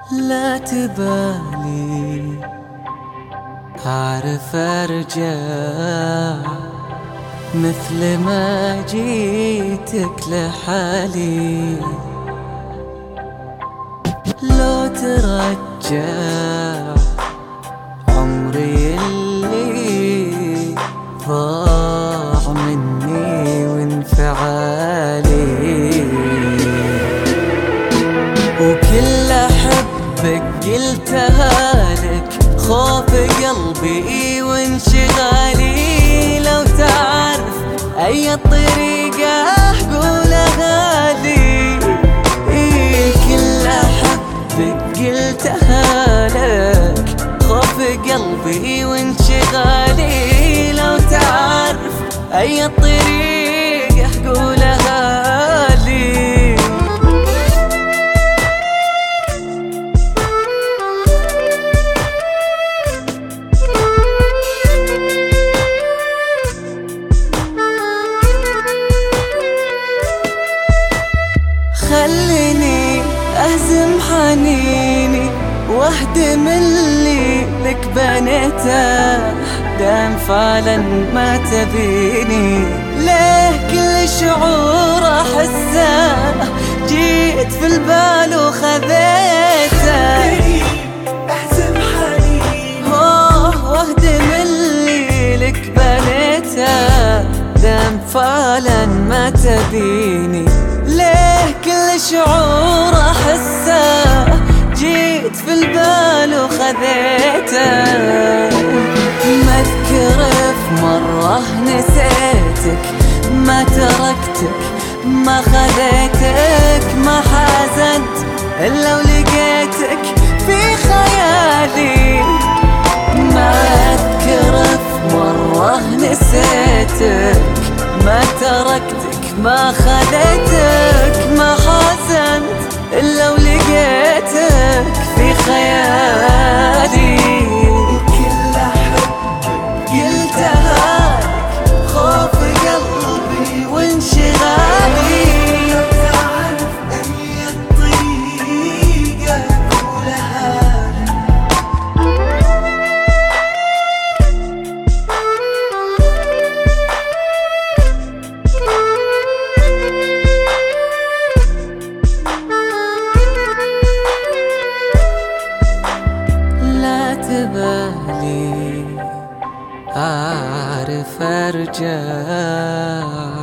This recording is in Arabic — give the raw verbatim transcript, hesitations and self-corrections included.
لا تبالي أعرف أرجع مثل ما جيتك لحالي. لو ترجع عمري اللي ضاع مني وانفعالي، وكل أحبك قلتها لك خوف قلبي وانشغالي. لو تعرف أي طريقة قولها لي، كل أحبك قلتها لك خوف قلبي وانشغالي. لو تعرف أي طريقة قولها لي. خليني أهزم حنيني واهدم اللي لك بنيته، دام فعلا ما تبيني. ليه كل شعور أحسه جيت في البال وخذيته. أهزم حنيني واهدم اللي لك بنيته، دام فعلا ما تبيني. ليه كل شعور أحسه جيت في البال وخذيته. ما أذكر في مرة نسيتك، ما تركتك ما خذيتك، ما حزنت إلا ولقيتك في خيالي. ما أذكر في مرة نسيتك، ما تركتك ما خذيتك، ما حزنت إلا ولقيتك في خيالي. كل أحب قلتها لك خوف قلبي وانشغالي. لو تعرف أي طريقة قولها لي. لا تبالي أعرف أرجع